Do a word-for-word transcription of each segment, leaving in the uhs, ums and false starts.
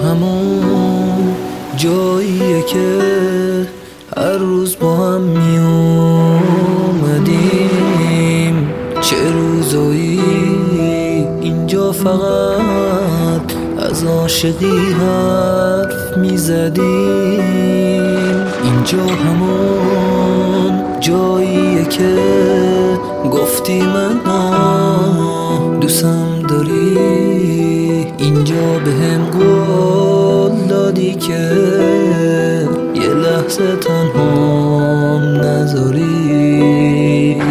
همون جاییه که هر روز با هم می اومدیم. چه روزایی اینجا فقط از عاشقی حرف می زدیم. اینجا همون جاییه که گفتی من دوستم داری. اینجا به هم قول دادی که یه لحظه تنها نذاری.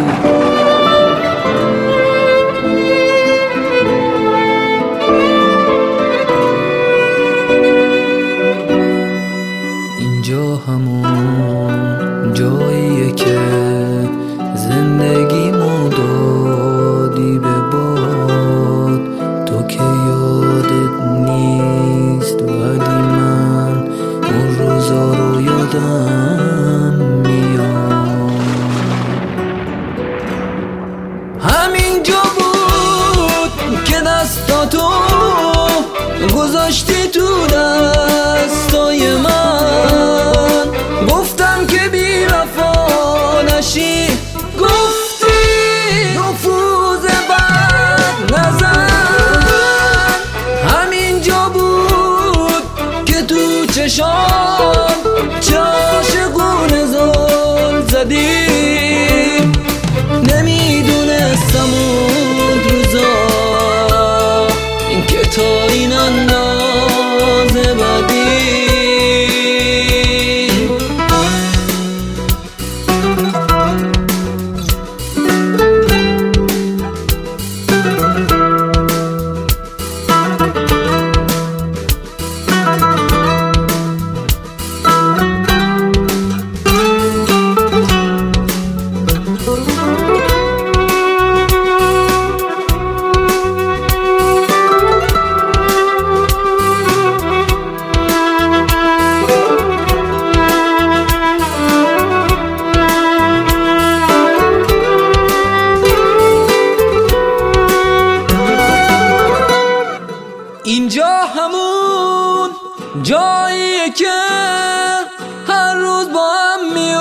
اینجا همون جاییه که زندگی مو دادی به باد. تو که یادت نیست ولی من اون روزا رو یادم میاد. همینجا بود که دستاتو گذاشتی تو دستای من. گفتم که بی وفا نشی، گفتی نفوذ بد نزن. همینجا بود که تو چشام چه عاشقونه زل زدی. نمیدونستم اون روزا این که تا این انداز بدی. اینجا همون جاییه که هر روز با هم می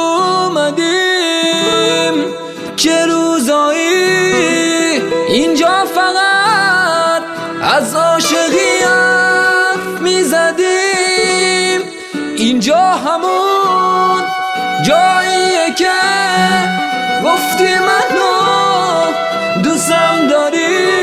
اومدیم. چه روزایی اینجا فقط از عاشقی حرف می زدیم. اینجا همون جاییه که گفتی منو دوستم داری.